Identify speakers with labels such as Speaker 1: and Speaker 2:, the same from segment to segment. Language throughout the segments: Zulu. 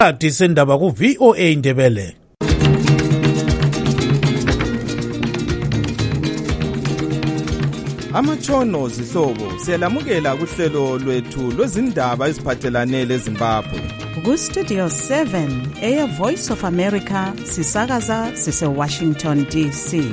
Speaker 1: Isikhathi sendaba ku VOA Indebele.
Speaker 2: Amatshono zihlobo siyalamukela kuhlelo lwethu lwezindaba eziphathelane leZimbabwe.
Speaker 3: Ku Studio 7 Air Voice of America sisakaza sise Washington DC.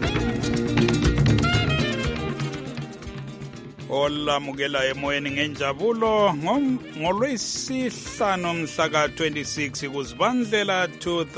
Speaker 4: Olamukela emoyeni ngenjabulo ngolwesihlanu mhla ka-26 kuZibandlela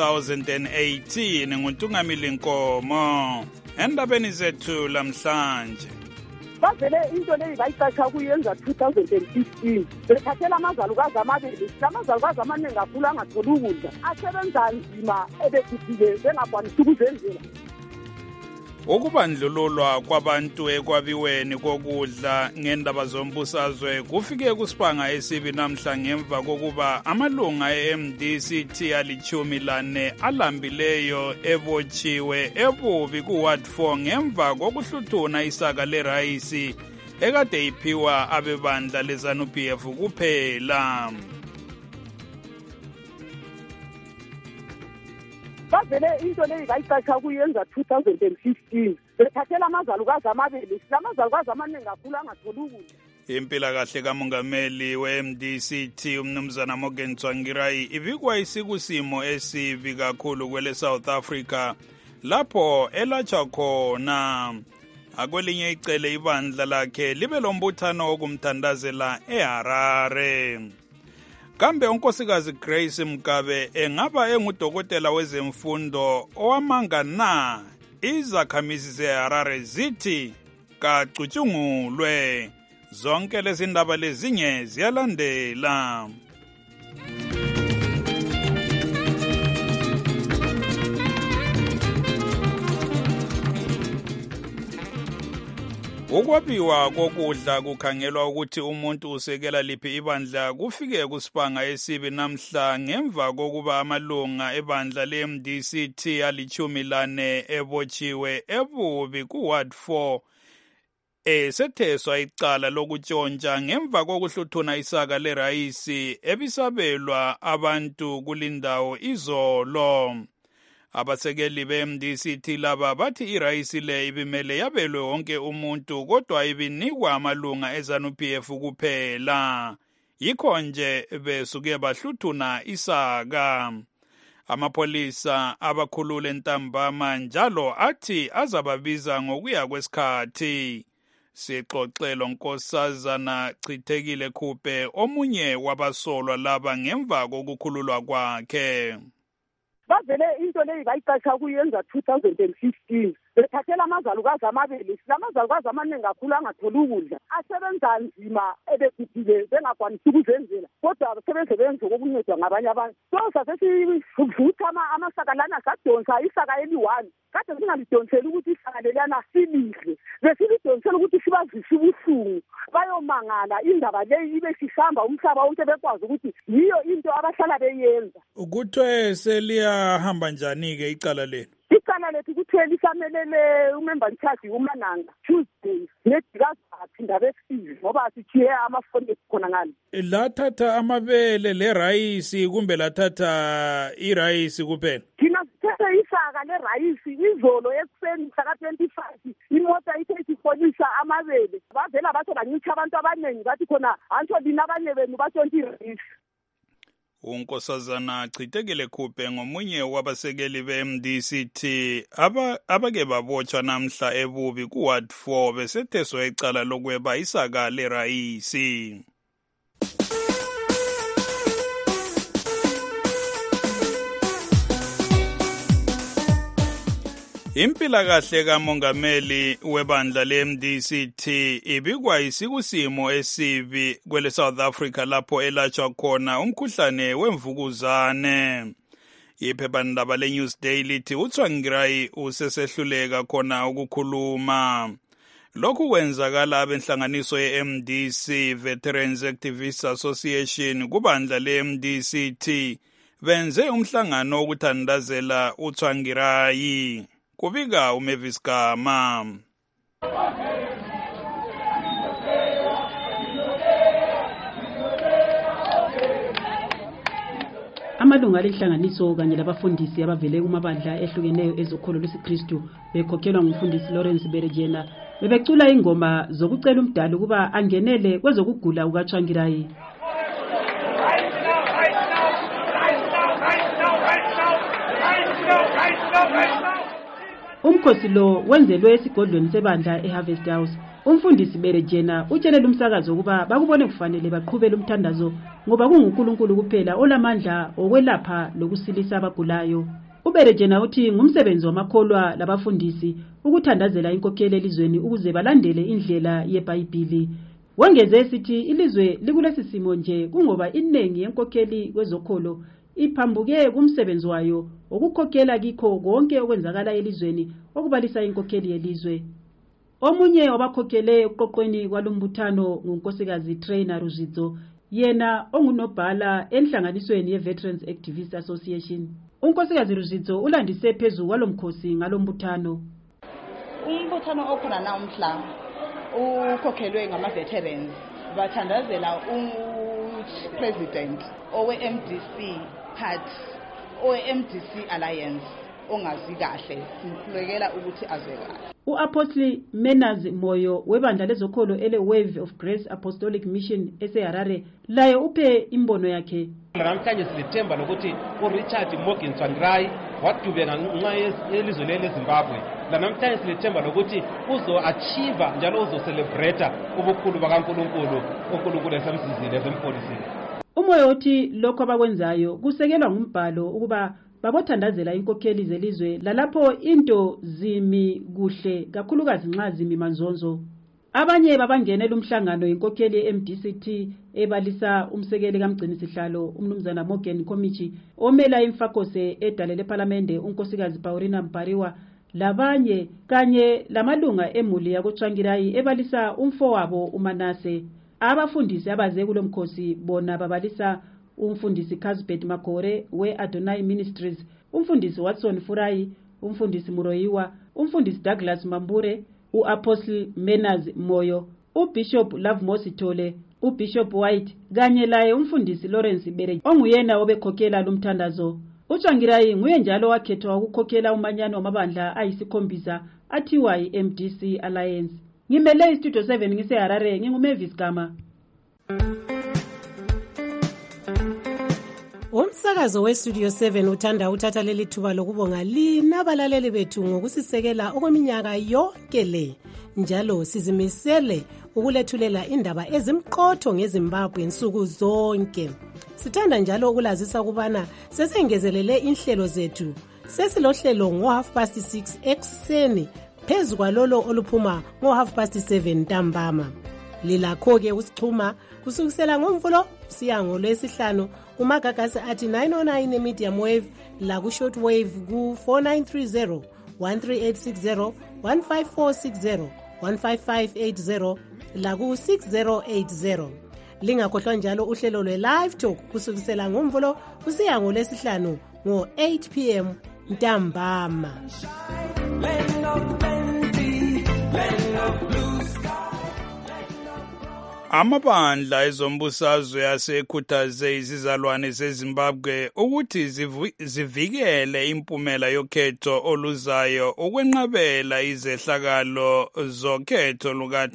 Speaker 4: 2018 nguNtungamili Nkomo. Endabeni zethu lamhlanje
Speaker 5: bavele into leyi bayiqasha kuyenza 2015 bethathela amazalukazi amabili lamazalukazi amaningi kakhulu angatholi ukudla asebenza nzima ebekufike bengakwanisi ukuzenzela.
Speaker 4: Ukubandlululwa kwabantu ekwabiweni kokudla ngendaba zombusazwe kufike kusipanga esibi namhla ngemva kokuba amalunga e-MDCT ali-14 alambileyo ebotshiwe ebubi ku-Ward 4 ngemva kokuhluthuna isaka lerayisi ekade iphiwa abebandla leZANU-PF kuphela.
Speaker 5: Bavele into leyi bayiqasha kuyenza 2015 bethathela amazalukazi amabili lamazalukazi amaningi kakhulu angatholi ukudla.
Speaker 4: Impilakahle kamongameli we-MDCT umnumzana Morgan Tsvangirai ibikwa isikusimo esibi kakhulu kwele South Africa lapho elatshwa khona. Akwelinye icele ibandla lakhe libe lombuthano wokumthandazela eHarare. Kambe unkosikazi Grace Mgabe engaba engudokotela wezemfundo owamanga na izakhamizi zeHarare zithi kacutshungulwe. Zonke lezi ndaba lezinye ziyalandela. Ukwabiwa kokudla kukhangelwa ukuthi umuntu usekela liphi ibandla kufike kusipanga esibi namhla ngemva kokuba amalunga ebandla le-MDCT ali-14 ebotshiwe ebubi ku-Ward 4 esetheswa icala lokutshontsha ngemva kokuhluthuna isaka lerayisi ebisabelwa abantu kulindawo izolo. Abasekeli be-MDCT laba bathi irayisi le ibimele yabelwe wonke umuntu kodwa ibinikwa amalunga eZANU-PF kuphela. Yikho nje besuke bahluthuna isaka. Amapholisa abakhulule ntambama njalo athi azababiza ngokuya kwesikhathi. Sixoxelo Nkosazana Chithekile Khuphe omunye wabasolwa laba ngemva kokukhululwa kwakhe.
Speaker 5: Bavele into leyi bayiqasha kuyenza 2015 bethathela amazalukazi amabili lamazalukazi amaningi kakhulu angatholi ukudla asebenza nzima ebekufike bengakwanisi ukuzenzela kodwa abasebenze benze okuncedwa ngabanye abantu. So sasesivutha amasaka lana sadonsa isaka eli-1 kade singalidonseli ukuthi isaka lelana silidle besilidonsela ukuthi sibazise ubuhlungu bayomangala indaba leyi ibe sihamba umhlaba wonke bekwazi ukuthi yiyo into abahlala beyenza.
Speaker 4: Kuthiwe seliyahamba njani-ke icala lenu?
Speaker 5: Icala lethu kuthiwe lisamelele umember in-charge uMananga Tuesday nedikazaphinda besize ngoba sithiye amafoni khona ngalo.
Speaker 4: Lathatha amabele lerayisi kumbe lathatha irayisi kuphela?
Speaker 5: Thina sithethe isaka lerayisi izolo ekuseni saka-25 imota ithe isifolisa amabele bavela batsho bancitsha abantu abaningi bathi khona antsho lina abanye benu batshontsha irayisi.
Speaker 4: Unkosazana Chithekile Khuphe ngomunye wabasekeli be-MDCT abake babotshwa namhla ebubi ku-Ward 4 besetheswe icala lokweba isaka lerayisi. Impilakahle kamongameli webandla le-MDCT ibikwa isikusimo esibi kwele South Africa lapho elatshwa khona umkhuhlane wemvukuzane. Iphephandaba le-Newsday lithi uTsvangirai usesehluleka khona ukukhuluma. Lokhu kwenzakala abenhlanganiso ye-MDC Veterans Activists Association kubandla le-MDCT benze umhlangano wokuthandazela uTsvangirai. Kubika uMavis Gama.
Speaker 6: Amalunga lenhlanganiso kanye labafundisi abavele kumabandla ehlukeneyo ezokholo lwesiKristu bekhokhelwa ngumfundisi Lawrence Berejena bebecula ingoma zokucela umdali ukuba angenele kwezokugula kukaTsvangirai. Umkhosi lo wenzelwe esigodlweni sebandla eHarvest House. Umfundisi Berejena utshelela umsakazo ukuba bakubone kufanele baqhubele umthandazo ngoba kunguNkulunkulu kuphela olamandla okwelapha lokusilisa abagulayo. UBerejena uthi ngumsebenzi wamakholwa labafundisi ukuthandazela inkokheli elizweni ukuze balandele indlela yeBhayibhili. Wengeze esithi ilizwe likulesi simo nje kungoba inengi yenkokheli kwezokholo iphambuke kumsebenzi wayo ukukhokhela kikho konke okwenzakala elizweni okubalisa inkokheli yelizwe. Omunye wabakhokhele uqoqweni kwalombuthano ngunkosikazi Trainer Ruzidzo, yena ongunobhala enhlanganisweni yeVeterans Activist Association. Unkosikazi Ruzidzo ulandise phezulu kwalomkhosi ngalombuthano.
Speaker 7: Umbuthano okhona namhla ukhokhelwe ngama-veterans bathandazela president owe-MDC party owe-MDC alliance ongazi kahle simhlekela ukuthi azwe kahle.
Speaker 6: U-Apostle Menaz Moyo webandla lezokholo ele-Wave of Grace Apostolic Mission eseHarare laye uphe imbono yakhe.
Speaker 8: Namhlanje silethemba lokuthi uRichard Morgan Tsvangirai wadubeka ngenxa yelizwe leZimbabwe. Namhlanje silethemba lokuthi uzo-achieve njalo uzo-celebrate ubukhulu bakaNkulunkulu, uNkulunkulu esemsizile esemfolisile.
Speaker 6: Umoya uthi lokho abakwenzayo kusekelwa ngumbhalo ukuba babothandazela inkokheli zelizwe lalapho into zimi kuhle kakhulukazi nxa zimi manzonzo. Abanye babangenela umhlangano inkokheli ye-MDCT ebalisa umsekeli kamgcinisihlalo umnumzana Morgan Komichi omela imfakose edalele parliamente unkosikazi Paulina Mpariwa labanye kanye lamalunga emuli yakoTsvangirai ebalisa umfowabo uManase. Abafundisi abaze kulomkhosi bona babalisa umfundisi Casbet Makore we-Adonai Ministries, umfundisi Watson Furai, umfundisi Muroiwa, umfundisi Douglas Mambure, u-Apostle Menaz Moyo, uBishop Love Mositole, uBishop White kanye laye umfundisi Lawrence Berejena onguyena obekhokhela lumthandazo. uTsvangirai nguye njalo wakhethwa ukukhokhela umanyano wamabandla ayisikhombisa athiwa i-MDC Alliance. Ngimele iStudio 7 ngiseHarare nginguMavis Gama.
Speaker 9: Umsakazo weStudio 7 uthanda uthatha leli thuba lokubonga lina abalaleli bethu ngokusisekela okweminyaka yonke le. Njalo sizimisele ukulethulela indaba ezimqotho ngeZimbabwe insuku zonke. Sithanda njalo ukulazisa ukubana sesengezelele inhlelo zethu. Sesilohlelo ngo-6:30 ekseni phezu kwalolo oluphuma ngo-7:30 ntambama. Lilakho-ke usixhuma kusukisela ngoMvulo siya ngoLwesihlanu kumagagasi athi 909 e-medium wave la ku-short wave ku-4930 13860 15460 15580 la ku-6080. Lingakhohlwa njalo uhlelo lwe-live talk kusukisela ngoMvulo kusiya ngoLwesihlanu ngo-8 p.m. ntambama.
Speaker 4: Amabandla ezombusazwe asekhuthaze izizalwane zeZimbabwe ukuthi zivikele impumela yokhetho oluzayo ukwenqabela izehlakalo zokhetho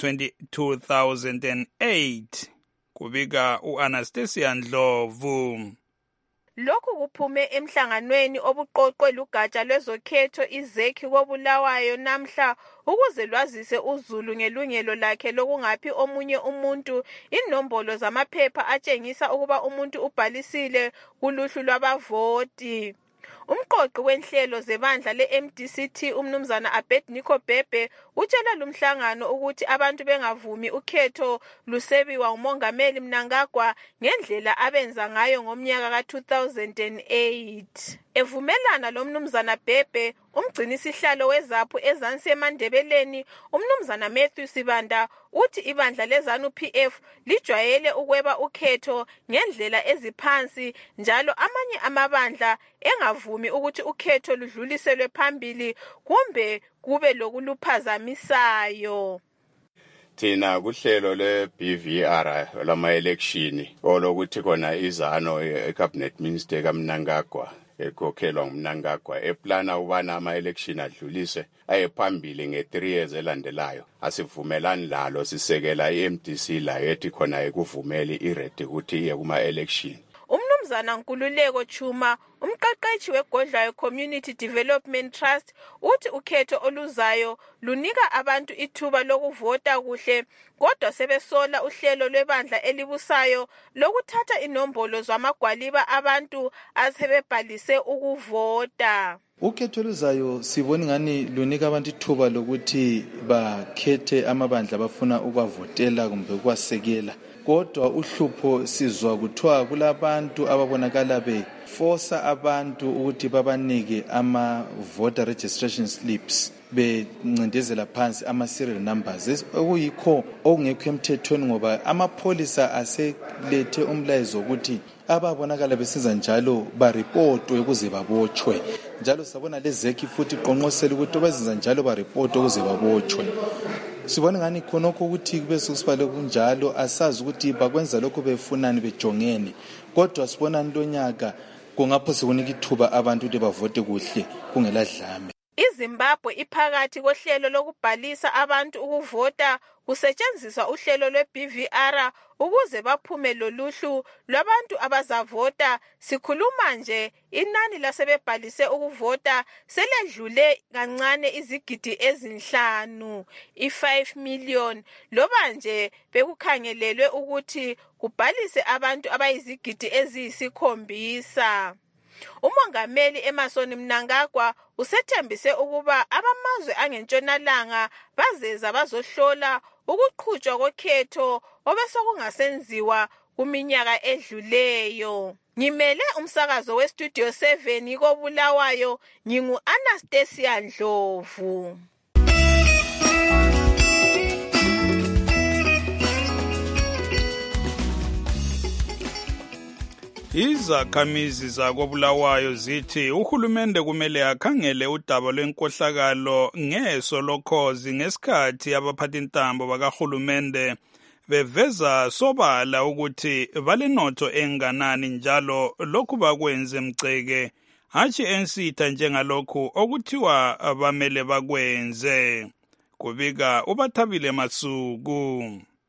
Speaker 4: luka-2008 kubika u-Anastasia Ndlovu.
Speaker 10: Lokhu kuphume emhlanganweni obuqoqwe lugatsha lwezokhetho izekhi koBulawayo namhla ukuze lwazise uZulu ngelungelo lakhe lokungaphi omunye umuntu inombolo zamaphepha atshengisa ukuba umuntu ubhalisile kuluhlu lwabavoti. Umqoqi wenhlelo zebandla le-MDCT umnumzana Abednego Bhebhe utshela lumhlangano ukuthi abantu bengavumi ukhetho lusebiwa uMongameli Mnangagwa ngendlela abenza ngayo ngomnyaka ka-2008. Evumelana lo mnumzana Bhebhe, umgcinisihlalo wezaphu ezansi eMandebeleni umnumzana Matthew Sibanda uthi ibandla leZANU-PF lijwayele ukweba ukhetho ngendlela eziphansi njalo amanye amabandla engavumi ukuthi ukhetho ludluliselwe phambili kumbe kube lokuluphazamisayo.
Speaker 11: thina kuhlelo le-BVR lama-election olokuthi khona izano e-cabinet minister kaMnangagwa ekhokhelwa nguMnangagwa eplana ubana ama-election adlulise ayephambili nge-3 years elandelayo asivumelani lalo sisekela i-MDC layo ethi khona ekuvumeli iredi ukuthi iye kuma-election.
Speaker 10: Umnumzana Nkululeko Chuma, umqeqeshi weGodlayo Community Development Trust, uthi ukhetho oluzayo lunika abantu ithuba lokuvota kuhle, kodwa sebesola uhlelo lwebandla elibusayo lokuthatha inombolo zamagwaliba abantu asebebhalise ukuvota.
Speaker 12: Ukhetho oluzayo sibona ngani lunika abantu ithuba lokuthi bakhethe amabandla abafuna ukwavotela kumbe ukwasekela. Kodwa uhlupho sizwa kuthiwa kulabantu ababonakala beforsa abantu ukuthi babanike ama-voter registration slips bencindezela phansi ama-serial numbers okuyikho okungekho emthethweni ngoba amapholisa aselethe umlayezo ukuthi ababonakala besiza njalo baripotwe ukuze babotshwe. Njalo sabona lezeki futhi iqonqosela ukuthi abazenza njalo baripotwe ukuze babotshwe. Sibona ngani khonokho ukuthi kube sokusibale kunjalo asazi ukuthi bakwenza lokho befunani bejongene, kodwa sibona ntonyaka kungapho sekunika ithuba abantu ukuthi bavote kuhle kungeladlame.
Speaker 10: iZimbabwe iphakathi kohlelo lokubhalisa abantu ukuvota kusetshenziswa uhlelo lwe-BVR ukuze baphume loluhlu lwabantu abazavota. Sikhuluma nje inani lasebebhalise ukuvota seledlule kancane izigidi ezinhlanu, i-5 million, loba nje bekukhangelelwe ukuthi kubhalise abantu abayizigidi eziyisi7. Umongameli Emmerson Mnangagwa usethembise ukuba abamazwe angentshonalanga bazeza bazohlola ukuqhutshwa kokhetho obesokungasenziwa kuminyaka edluleyo. Ngimele umsakazo weStudio 7 koBulawayo, ngingu-Anastasia Ndlovu.
Speaker 4: Izakhamizi zakoBulawayo zithi uhulumende kumele akhangele udaba lwenkohlakalo ngeso lokhozi ngesikhathi abaphathintambo bakahulumende beveza sobala ukuthi balenotho enganani njalo lokhu bakwenze mceke hatshi ensitha njengalokhu okuthiwa bamele bakwenze. Kubika uBathabile Masuku.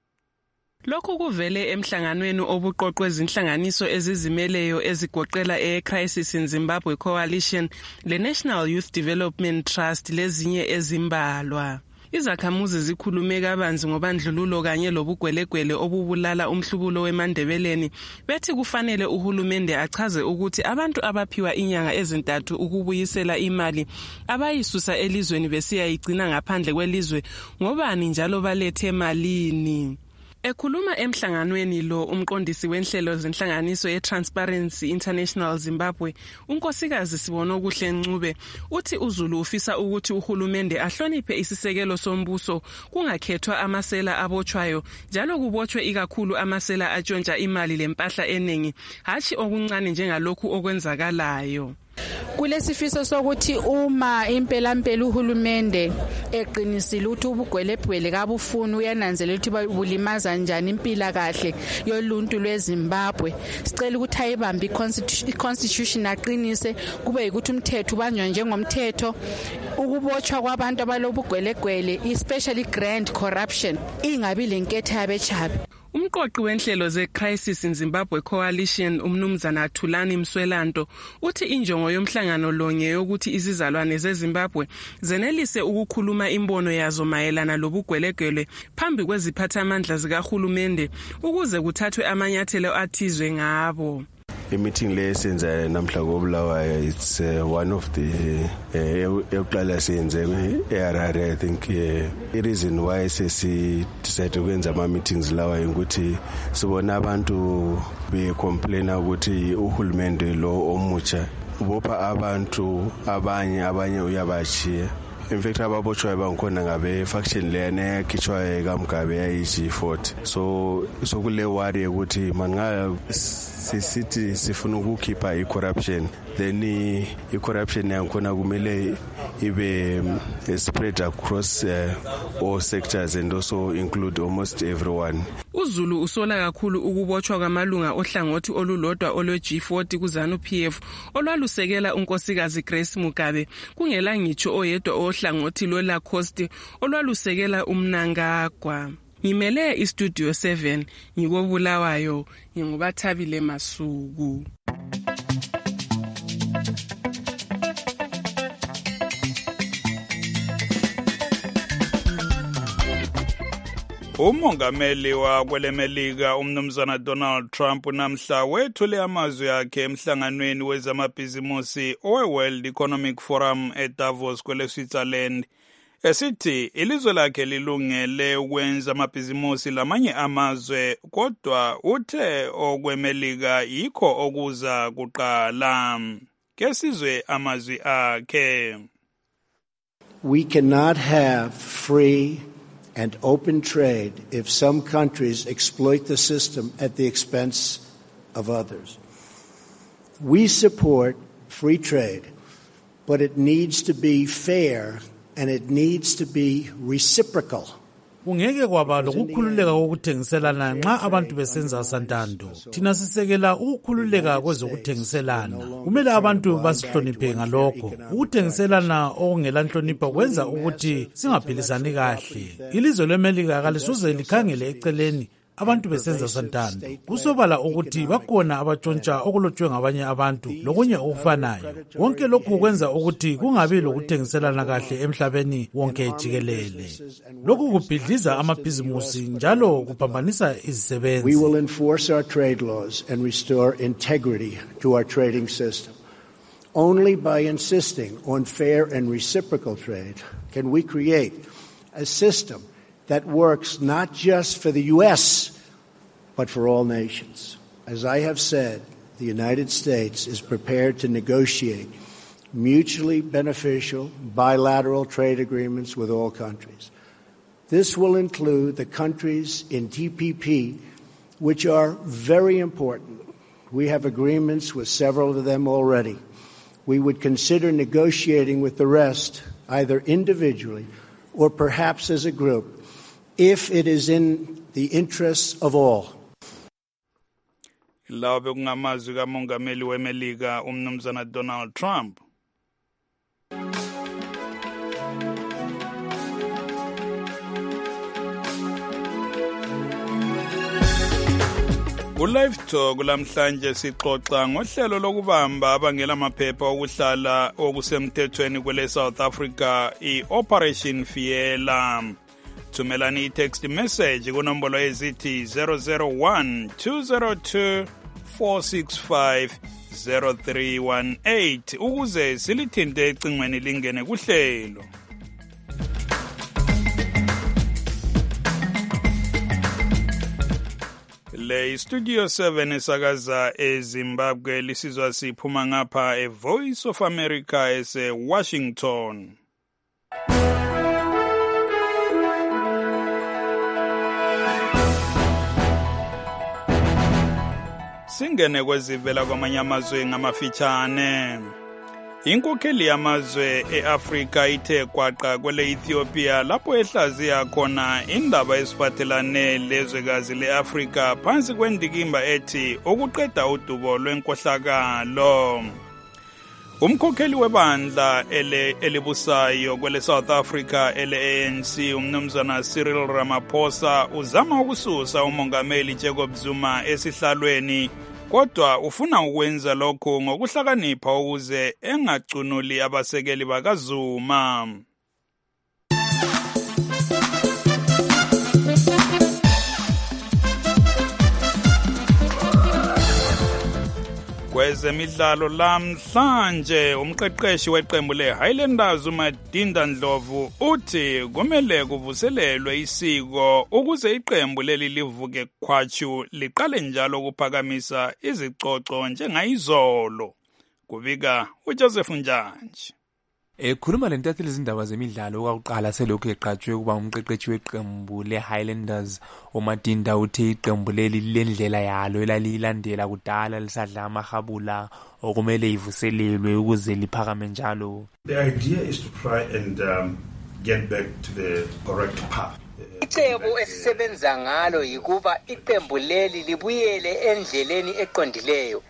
Speaker 13: Lokhu kuvele emhlanganweni obuqoqwe izinhlanganiso ezizimeleyo ezigoqela e-Crisis in Zimbabwe Coalition, le-National Youth Development Trust lezinye ezimbalwa. Izakhamuzi zikhulume kabanzi ngobandlululo kanye lobugwelegwele obubulala umhlubulo weMandebeleni, bethi kufanele uhulumende achaze ukuthi abantu abaphiwa inyanga ezintathu ukubuyisela imali abayisusa elizweni besiyayigcina ngaphandle kwelizwe ngobani njalo balethe malini. Ekhuluma emhlanganweni lo umqondisi wenhlelo zenhlanganiso ye-Transparency International Zimbabwe, unkosikazi Sibonokuhle Ncube, uthi uZulu ufisa ukuthi uhulumende ahloniphe isisekelo sombuso kungakhethwa amasela abotshwayo njalo kubotshwe ikakhulu amasela atshontsha imali lempahla eningi hatshi okuncane njengalokhu okwenzakalayo.
Speaker 14: Kulesifiso sokuthi uma impela uhulumende eqinisile ukuthi ubugwelebgwele kabufuni uyananzelela ukuthi bulimaza njani impila kahle yoluntu lweZimbabwe, sicela ukuthi ayibambe i-constitution aqinise kube ukuthi umthetho ubanjwa njengomthetho, ukubotshwa kwabantu abalobugwelebgwele especially grand corruption ingabi lenketho yabechabi.
Speaker 13: Umqoqi wenhlelo ze-Crisis in Zimbabwe Coalition umnumzana Thulani Mswelanto uthi injongo yomhlangano lo ngeyokuthi izizalwane zeZimbabwe zenelise ukukhuluma imbono yazo mayelana lobugwelegwele phambi kweziphathamandla zikahulumende ukuze kuthathwe amanyathelo athizwe ngabo.
Speaker 15: meeting lesenza namhla koBulawayo, it's one of the eqala senze eHarare. I think the reason why sesi decide ukwenza ama meetings lawa ukuthi sibona abantu becomplaina ukuthi uhulumende lo omutsha ubopha abantu abanye uyabashiya. In fact, ababotshwayo bangikhona ngabe faction leyana yakhitshwayo kaMgabe yayi-G40. So kule worry ukuthi manga sisithi sifuna ukukhipha i-corruption, then i-corruption yangikhona kumele ibe spread across all sectors and also include almost everyone.
Speaker 13: uZulu usola kakhulu ukubotshwa kwamalunga ohlangothi olulodwa olwe-G40 kuZANU-PF olwalusekela unkosikazi Grace Mugabe kungela ngitsho oyedwa ohlangothi lweLacoste olwalusekela uMnangagwa. Ngimele iStudio 7 ngikobulawayo ngingubathabile Masuku.
Speaker 4: Umongameli wakwelemelika umnumzana Donald Trump namhla wethule amazwi akhe emhlanganweni wezamabhizimusi owe-World Economic Forum eDavos kwele-Switzerland esithi ilizwe lakhe lilungele ukwenza amabhizimusi lamanye amazwe kodwa uthe okwemelika yikho okuza kuqala. Kesizwe amazwi akhe.
Speaker 16: We cannot have free and open trade if some countries exploit the system at the expense of others. We support free trade, but it needs to be fair and it needs to be reciprocal.
Speaker 1: Kungeke kwaba lokukhululeka kokuthengiselana nxa abantu besenza santando. Thina sisekela ukukhululeka kwezokuthengiselana. Kumele abantu basihloniphe ngalokho. Ukuthengiselana okungela nhlonipho kwenza ukuthi singaphilisani kahle. Ilizwe leMelika kalisuze likhangele eceleni abantu besenza santando. Kusobala ukuthi bakhona abatshontsha okulotshwe ngabanye abantu lokunye okufanayo. Wonke lokhu kwenza ukuthi kungabi lokuthengiselana kahle emhlabeni wonke jikelele. Lokhu kubhidliza amabhizimusi njalo kuphambanisa izisebenzi.
Speaker 16: We will enforce our trade laws and restore integrity to our trading system. Only by insisting on fair and reciprocal trade can we create a system that works not just for the U.S., but for all nations. As I have said, the United States is prepared to negotiate mutually beneficial bilateral trade agreements with all countries. This will include the countries in TPP, which are very important. We have agreements with several of them already. We would consider negotiating with the rest, either individually or perhaps as a group, if it is in the interests of all.
Speaker 4: Lawa bekungamazwi kamongameli weMelika umnumzana Donald Trump. Ku-Live Talk lamhlanje sixoxa ngohlelo lokubamba abangela maphepha okuhlala okusemthethweni kwele South Africa i-Operation Fiela. Thumelani i-text message kunombolo ezithi 001 202 465 0318 ukuze silithinte ecingweni lingene kuhlelo. Le Studio 7 esakaza eZimbabwe lisizwa siphuma ngapha eVoice of America ese-Washington. Singene kwezivela kwamanye amazwe ngamafitshane. Inkokheli yamazwe eAfrika ithe kwaqa kwele Ethiopia lapho ehlaziya khona indaba esiphathelane lezwekazi leAfrika phansi kwendikimba ethi ukuqeda udubo lwenkohlakalo. Umkhokheli webandla elibusayo kwele South Africa ele-ANC umnumzana Cyril Ramaphosa uzama ukususa umongameli Jacob Zuma esihlalweni kodwa ufuna ukwenza lokho ngokuhlakanipha ukuze engacunuli abasekeli bakaZuma. Kwezemidlalo lamhlanje umqeqeshi weqembu leHighlanders uMadinda Ndlovu uthi kumele kuvuselelwe isiko ukuze iqembu leli livuke khwatshu liqale njalo ukuphakamisa izicoco njengayizolo. Kubika uJoseph Njanji.
Speaker 17: Ekhuluma lentatheli izindaba zemidlalo okwakuqala selokhu eqhatshwe kuba umqeqeshi weqembu leHighlanders uMadinda uthe iqembu leli lendlela yalo elalilandela kudala lisadla amahabula okumele ivuselelwe ukuze liphakame njalo.
Speaker 18: The idea is to try and get back to the correct path.
Speaker 19: Icebo esisebenza ngalo yikuba iqembu leli libuyele endleleni eqondileyo.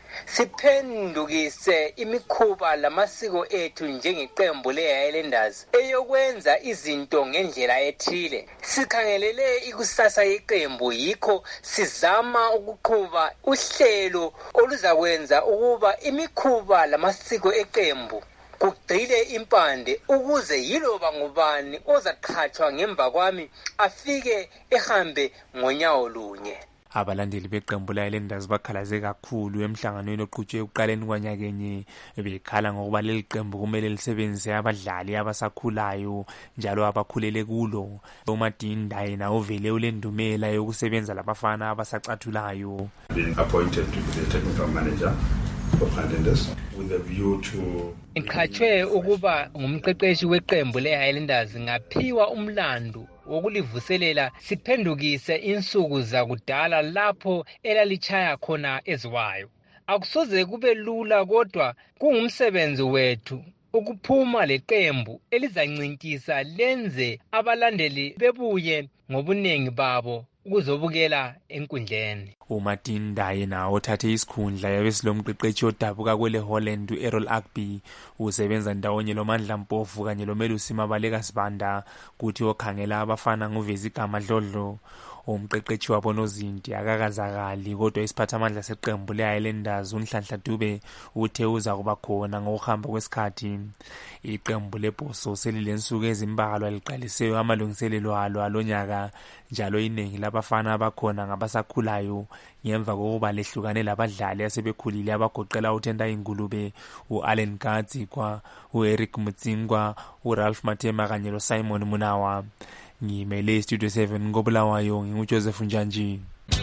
Speaker 19: Siphendukise imikhuba lamasiko ethu njengeqembu le-Highlanders eyokwenza izinto ngendlela ethile. Sikhangelele ikusasa yeqembu yikho sizama ukuqhuba uhlelo oluzakwenza ukuba imikhuba lamasiko eqembu kugcile impande ukuze yiloba ngubani ozaqhatshwa ngemva kwami afike ehambe ngonyawo lunye.
Speaker 17: Abalandeli beqembu le-Highlanders bakhalaze kakhulu emhlanganweni oqhutshwe ekuqaleni kwanyakenye bekhala ngokuba leli qembu kumele lisebenzise abadlali abasakhulayo njalo abakhulele kulo. uMadinda yena uvele ulendumela yokusebenza labafana abasacathulayo.
Speaker 18: Being appointed to be the technical manager for Highlanders with a view to
Speaker 19: Iqhatshwe ukuba ngumqeqeshi weqembu le-Highlanders ngaphiwa umlando wokulivuselela siphendukise insuku zakudala lapho elalichaya khona eziwayo. Akusoze kube lula kodwa kungumsebenzi wethu ukuphuma leqembu elizancinkisa lenze abalandeli bebuye ngobunengi babo ukuzobukela enkundleni.
Speaker 17: uMadinda yena othathe isikhundla yabesilomqeqeshi odabuka kwele Holland uErrol Agby usebenza ndawonye loMandla Mpofu kanye loMelusi Mabaleka Sibanda kuthi okhangela abafana nguVezigama Dlodlo. Umqeqeshi wabo nozinti akakazakali kodwa isiphathamandla seqembu le-Highlanders uNhlanhla Dube uthe uza kuba khona ngokuhamba kwesikhathi. Iqembu leBhoso selilensuku ezimbalwa liqalisiwe amalungiselelo alo alonyaka njalo iningi labafana abakhona ngabasakhulayo ngemva kokuba lehlukane labadlali asebekhulile abagoqela uThenda Ingulube, uAllen Katsi kwa uEric Mutsingwa, uRalph Mathema kanye loSimon Munawa. Ngimele Studio 7 ngobulawayo nginguJoseph Njanji.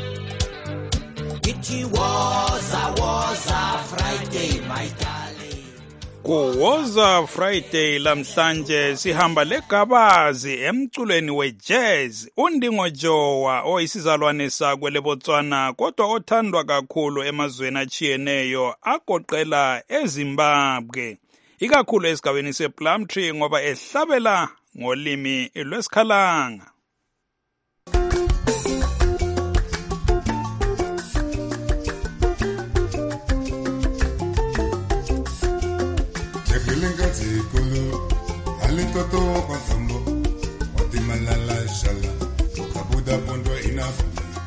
Speaker 20: It was a Friday my darling.
Speaker 4: Kuwoza Friday lamhlanje sihamba legabazi emculweni wejazz. Undingo Jowa oyisizalwane sakwe leBotswana kodwa othandwa kakhulu emazweni achiyeneyo agoqela eZimbabwe. Ikakhulu esigabeni sePlumtree ngoba ehlabela ngolimi lwesikhalanga.
Speaker 21: Tekelengazi kulu alitoto kwatambo watimalala shala ukabuda pondo inafu.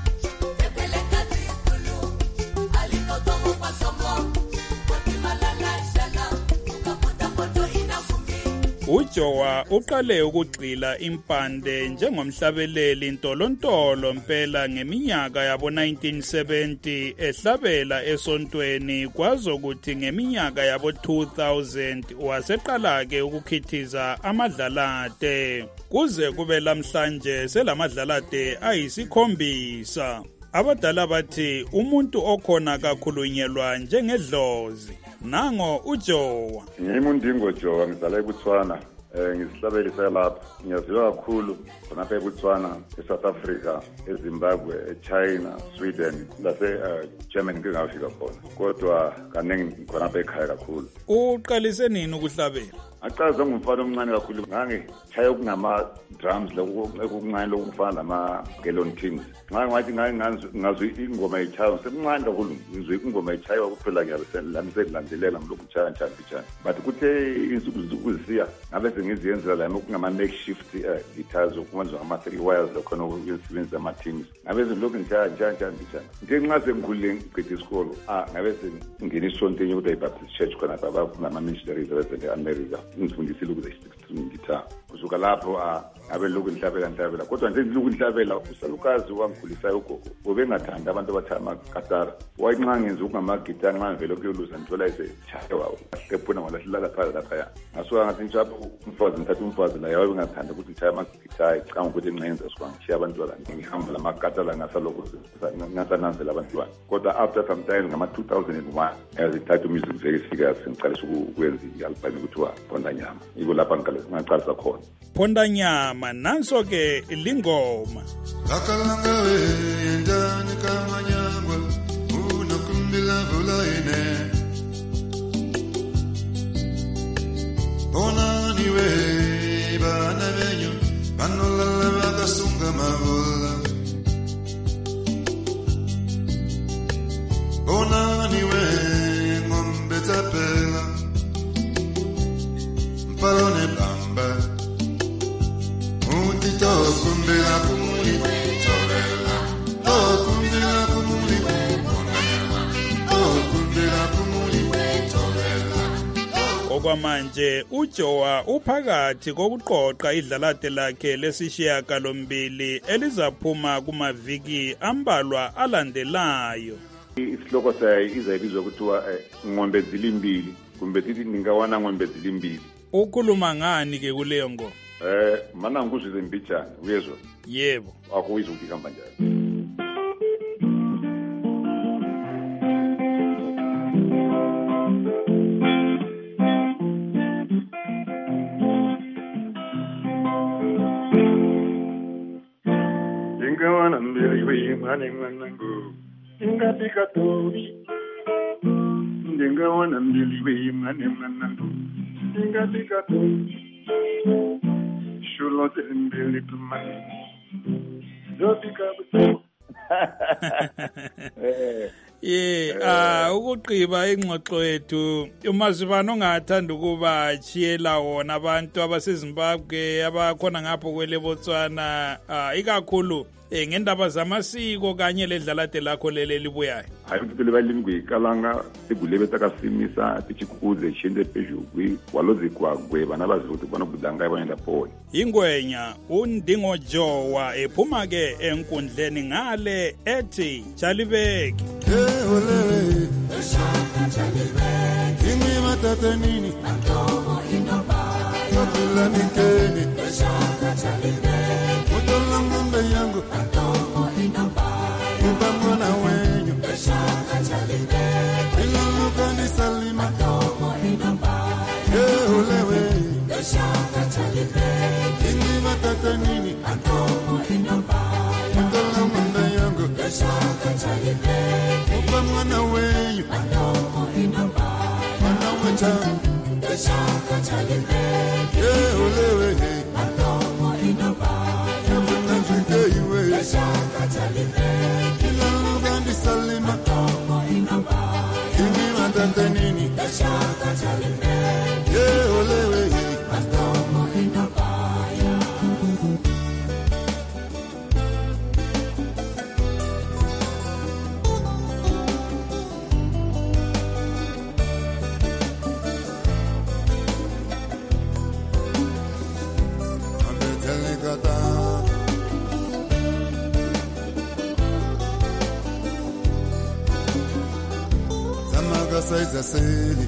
Speaker 21: Tekelengazi kulu alitoto kwatambo watimalala shala ukabuda pondo inafu.
Speaker 4: uJowa uqale ukugxila impande njengomhlabeleli ntolontolo mpela ngeminyaka yabo 1970 ehlabela esontweni kwazokuthi ngeminyaka yabo 2000 waseqala ke ukukhithiza amadlalade kuze kube lamhlanje selamadlalade ayisikhombisa. Abadala bathi umuntu okhona kakhulunyelwa njengedlozi. Nango uJowa.
Speaker 22: Ngimundingo Jowa ngizala eBotswana. Ngisihlabeli selapha. Ngiyaziwa kakhulu khonapha eBotswana, eSouth Africa, eZimbabwe, eChina, Sweden, lase Germany ngingafika khona. Kodwa kaningi khonapha ekhaya kakhulu.
Speaker 4: Uqalise nini ukuhlabela?
Speaker 22: Aqaza ngumfana omncane kakhulu ngange chaya ukungama drums lokuncane lokufana nama gallon tins. Ngathi ngazwe ingoma echayo semncane kakhulu ngizwe ingoma echayo kuphela ngiyalilandelela ngilokhu chaya njani. But kuthe insuku zisiya ngabe sengiziyenza la ukungama makeshift guitars ukwenza ama-3 wires lokhona ukusebenzisa ama-tins. Ngabe lokhu njani. Nje ngize ngikhulile ngiqede isikolo ngabe sengingena isonto ukuthi iBaptist Church khona baba kunama missionaries eAmerica. Ngifundisile ukuze guitar kusuka lapho ngabe lokhu ngihlabela kodwa nje lokhu ngihlabela usalukazi wangikhulisayo ugogo obengathanda abantu abathanda amakatara wayinxa ngenza ukungamagitara nxa ngivele kuyoluza ngithola isechaya ephuna ngolahlala lapha ngasuka ngathi njalo umfazi la yawe bengathanda ukuthi ngithaya amagitara icanga ukuthi encenza sikwangishaya abantwana ngihamba lamakatara ngasalokho ngasananzela abantwana kodwa after some time ngama 2001 yazithatha music very ngicalisa ukwenza i-album kuthiwa Phondanyama. Iko lapha ngicalisa khona
Speaker 4: Phondanyama. Nanso ke lingoma
Speaker 21: Akalanga we yendani kamanyangwa unokumbila vulaine Bona niwe bana
Speaker 4: okwamanje uJowa uphakathi kokuqoqa idlalade lakhe lesishiyagalombili elizaphuma kumaviki ambalwa alandelayo.
Speaker 22: Isihloko sayo izayibizwa kuthiwa ng'ombe zilimbili kumbe sithi ningawana ng'ombe zilimbili.
Speaker 4: Ukhuluma ngani ke kuleyo ngoma?
Speaker 22: Mana ngikuzwile mbijana uyezwa?
Speaker 4: Yebo.
Speaker 22: Akuyizwa ukuthi ihamba njani. Ingawana mbili wimane mwanangu ingapika tobi ingawana mbili wimane mwanangu ingapika tobi shulote mbili tumani zopika buto.
Speaker 4: Ukuqiba ingxoxo yethu uMazibane ongathanda ukuba chiyela wona abantu abaseZimbabwe abakhona ngapho kwele Botswana ikakhulu ngendaba zamasiko kanye ledlalade lakho lele libuyayo.
Speaker 22: Hayi ukuthi balingwe kalanga sigulebeta kasimisa tichikuze chende pejugwi walozikwa gwe bana bazuthi bona budanga bayenda pole.
Speaker 4: Ingwenya undingo Jowa ephuma ke enkundleni ngale ethi Chalibeki.
Speaker 21: Olewe eshaka Chalibeki kimi matatanini antomo inoba kabila nikeni eshaka Chalibeki mutola ngombe yangu antomo inoba ubamwana wenyu eshaka Chalibeki ilaluka ni salima antomo inoba olewe eshaka Chalibeki kimi matatanini antomo inoba mutola ngombe yangu eshaka Chalibeki ubamwana wenyu antomo inoba mwana wecha eshaka Chalibeki olewe antomo inoba eshaka Chalibeki ilaluka ni salima antomo inoba kimi matatanini eshaka Chalibeki olewe antomo inoba. Saiza seli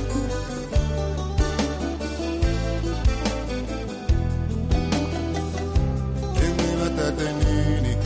Speaker 21: kimi matatanini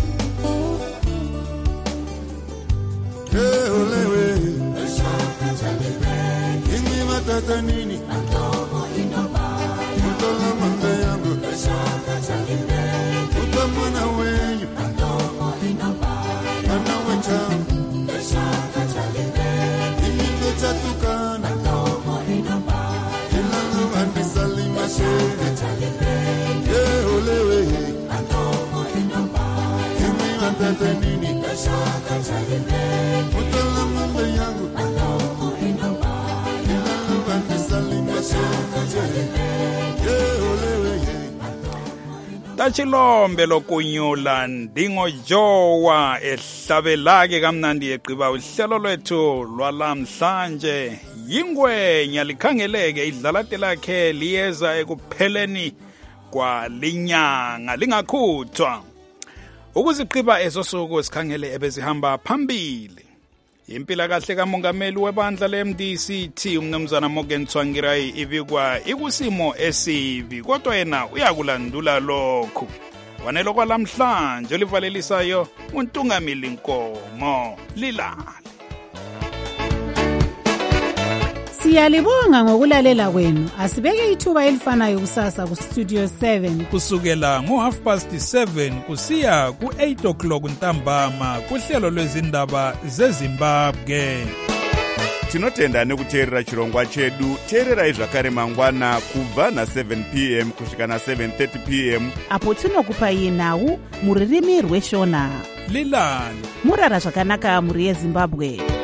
Speaker 21: olewe eshaka Chalibeki kimi matatanini antomo inoba mutola ngombe yangu eshaka Chalibeki ubamwana wenyu antomo inoba mwana wecha eshaka Chalibeki chatukana antomo inoba ilaluka ni salima shele Chalibeki olewe antomo inoba kimi matatanini eshaka Chalibeki mutola ngombe yangu antomo inoba ilaluka ni salima shele Chalibeki olewe.
Speaker 4: Tachilombe lokunyula ndingo Jowa ehlabelake kamnandi eqiba uhlelo lwethu lwalamhlanje. Yingwenya likhangeleke idlalade lakhe liyeza ekupheleni kwa linyanga lingakhuthwa. Ukuziqiba ezosuku sikhangele ebezihamba phambili. Impila kahle kamongameli webandla leMDCT umnumzana Morgan Tsvangirai ibikwa ikusimo esibi kodwa yena uyakulandula lokho. Wanelo kwalamhlanje olivalelisayo uNtungamili Nkomo Lilale.
Speaker 2: Siyalibonga ngokulalela kwenu. Asibeke ithuba elifanayo kusasa ku Studio 7
Speaker 4: kusukela ngo7:30 kusiya ku8:00 ntambama kuhlelo lwezindaba zeZimbabwe.
Speaker 3: Tinotenda nekuteerera chirongwa chedu. Teererai zvakare mangwana kubva na7 p.m. kusvika na7:30 p.m.
Speaker 2: apo tinokupai nhau muririmi rweshona.
Speaker 4: Lilani
Speaker 2: murara zvakanaka muri yeZimbabwe.